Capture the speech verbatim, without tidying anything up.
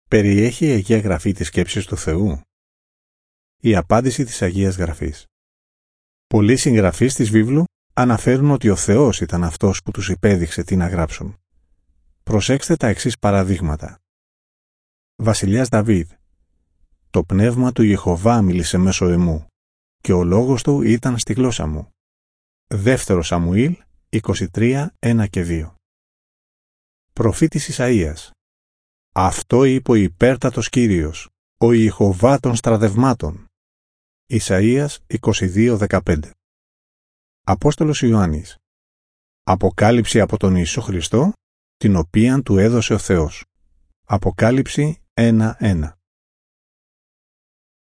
Περιέχει η Αγία Γραφή τις σκέψεις του Θεού? Η απάντηση της Αγίας Γραφής. Πολλοί συγγραφείς της βίβλου αναφέρουν ότι ο Θεός ήταν αυτός που τους υπέδειξε τι να γράψουν. Προσέξτε τα εξής παραδείγματα. Βασιλιάς Δαβίδ. Το πνεύμα του Ιεχωβά μίλησε μέσω εμού και ο λόγος του ήταν στη γλώσσα μου. Δεύτερο Σαμουήλ είκοσι τρία, ένα και δύο. Προφήτης Ισαΐας. Αυτό είπε ο υπέρτατος Κύριος, ο Ιεχωβά των στρατευμάτων. Ισαΐας είκοσι δύο, δεκαπέντε. Απόστολος Ιωάννης. Αποκάλυψη από τον Ιησού Χριστό, την οποίαν του έδωσε ο Θεός. Αποκάλυψη ένα, ένα.